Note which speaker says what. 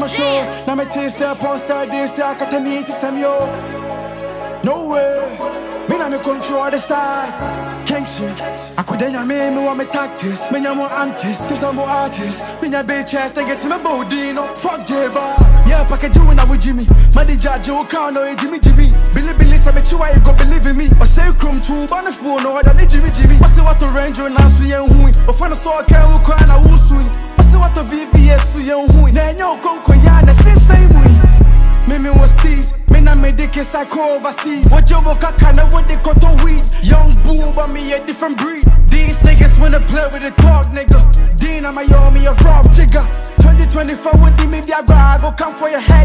Speaker 1: show. Now me taste a poster this I got to need to some yo. No way. Me not control the side. King shit. I could then me want me tactics. Me more antists, this are more artists. Me a bitch ass they get to my body, no. Fuck J-Bar. Yeah, package you now with Jimmy. My DJ Joe can't know Jimmy. Billy say me you go believe in me. Or say crum too, but the phone or than Jimmy. I say what the range now so you hui. Or find a saw can who cry now who swing. I say what the VVS so you hui. Then you conquer yana same way. Me was these, me na me dick is like overseas. What you walk a kinda what they cut to weed. Young boo, but me a different breed. These niggas wanna play with the talk, nigga. Dean, I'm a yo, me a rough jigger. 2024 with the media grab, go come for your head.